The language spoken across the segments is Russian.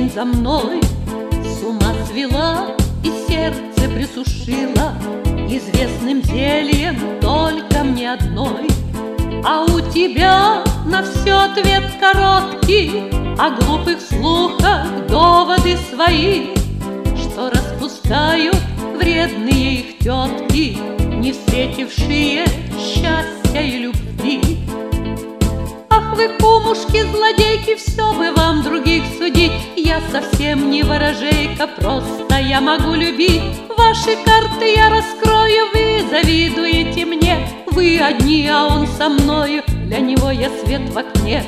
тень за мной, с ума свела и сердце присушила известным зельем только мне одной. А у тебя на все ответ короткий, о глупых слухах доводы свои, что распускают вредные их тетки, не встретившие счастья и любви. Ах вы, кумушки, злодейки, все бы вам других судить. Я совсем не ворожейка, просто я могу любить. Ваши карты я раскрою, вы завидуете мне. Вы одни, а он со мною, для него я свет в окне.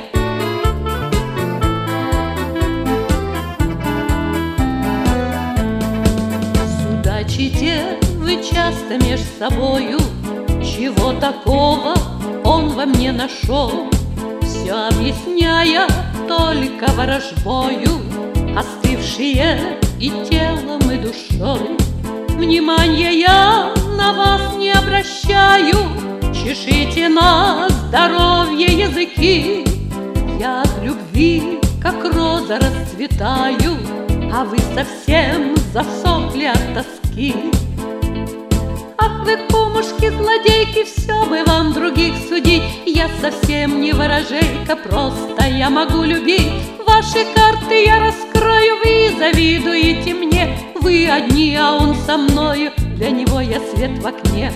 Судачите вы часто меж собою, чего такого он во мне нашел, все объясняя только ворожбою, остывшие и телом, и душой. Внимания я на вас не обращаю, чешите на здоровье языки. Я от любви, как роза, расцветаю, а вы совсем засохли от тоски. Ах вы, кумушки, злодейки, все бы вам других судить. Я совсем не ворожейка, просто я могу любить. Ваши карты я раскрою, вы завидуете мне. Вы одни, а он со мною, для него я свет в окне.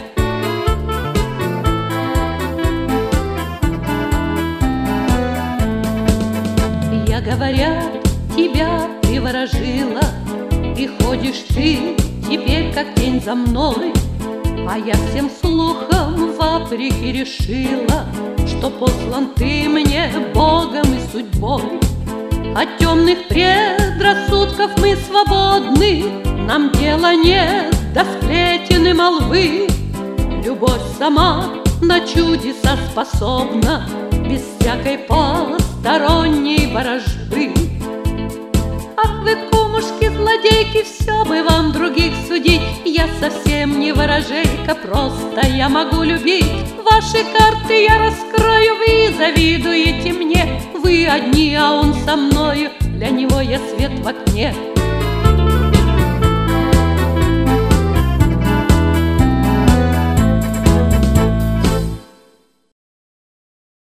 Я, говорят, тебя приворожила, и ходишь ты теперь как тень за мной. А я всем слухам вопреки решила, что послан ты мне Богом и судьбой. От темных предрассудков мы свободны, нам дела нет до сплетен и молвы. Любовь сама на чудеса способна, без всякой посторонней ворожбы. Ах вы, кумушки, злодейки, все бы вам других судить. Я совсем не ворожейка, просто я могу любить. Ваши карты я раскрою, вы завидуете мне. Вы одни, а он со мною, для него я свет в окне.